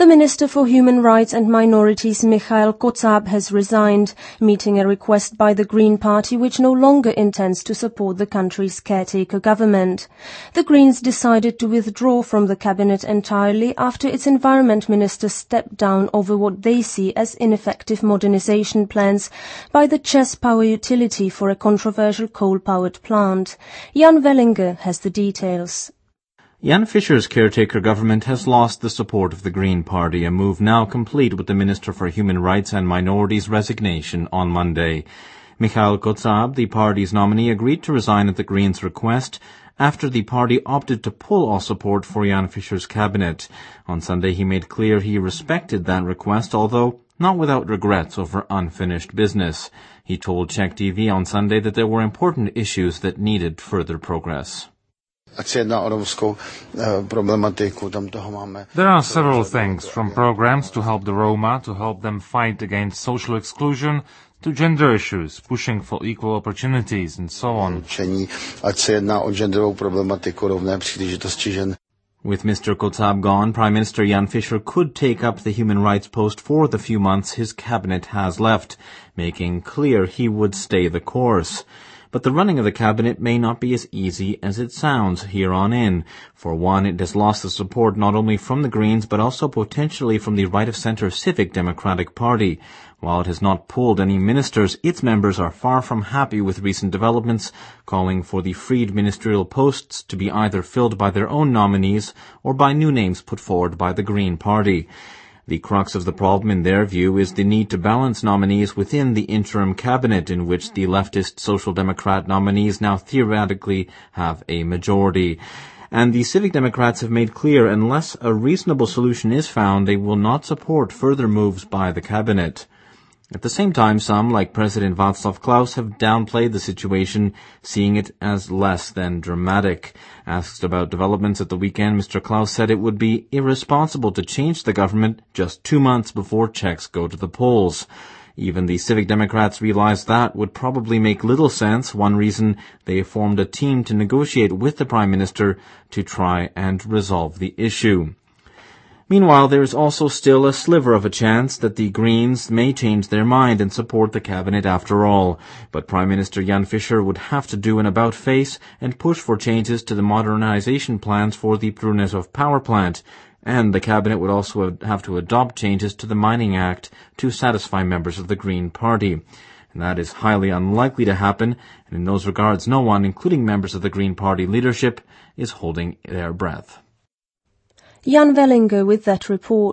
The Minister for Human Rights and Minorities, Mikhail Kotsab, has resigned, meeting a request by the Green Party which no longer intends to support the country's caretaker government. The Greens decided to withdraw from the cabinet entirely after its environment minister stepped down over what they see as ineffective modernization plans by the Chess Power Utility for a controversial coal-powered plant. Jan Wellinger has the details. Jan Fischer's caretaker government has lost the support of the Green Party, a move now complete with the Minister for Human Rights and Minorities' resignation on Monday. Mikhail Kotsab, the party's nominee, agreed to resign at the Greens' request after the party opted to pull all support for Jan Fischer's cabinet. On Sunday he made clear he respected that request, although not without regrets over unfinished business. He told Czech TV on Sunday that there were important issues that needed further progress. There are several things, from programs to help the Roma, to help them fight against social exclusion, to gender issues, pushing for equal opportunities, and so on. With Mr. Kotsab gone, Prime Minister Jan Fischer could take up the human rights post for the few months his cabinet has left, making clear he would stay the course. But the running of the cabinet may not be as easy as it sounds here on in. For one, it has lost the support not only from the Greens but also potentially from the right-of-centre Civic Democratic Party. While it has not pulled any ministers, its members are far from happy with recent developments, calling for the freed ministerial posts to be either filled by their own nominees or by new names put forward by the Green Party. The crux of the problem, in their view, is the need to balance nominees within the interim cabinet, in which the leftist Social Democrat nominees now theoretically have a majority. And the Civic Democrats have made clear, unless a reasonable solution is found, they will not support further moves by the cabinet. At the same time, some, like President Václav Klaus, have downplayed the situation, seeing it as less than dramatic. Asked about developments at the weekend, Mr. Klaus said it would be irresponsible to change the government just 2 months before Czechs go to the polls. Even the Civic Democrats realized that would probably make little sense, one reason they formed a team to negotiate with the Prime Minister to try and resolve the issue. Meanwhile, there is also still a sliver of a chance that the Greens may change their mind and support the cabinet after all. But Prime Minister Jan Fischer would have to do an about-face and push for changes to the modernization plans for the Průmysl power plant. And the cabinet would also have to adopt changes to the Mining Act to satisfy members of the Green Party. And that is highly unlikely to happen, and in those regards no one, including members of the Green Party leadership, is holding their breath. Jan Wellinger with that report.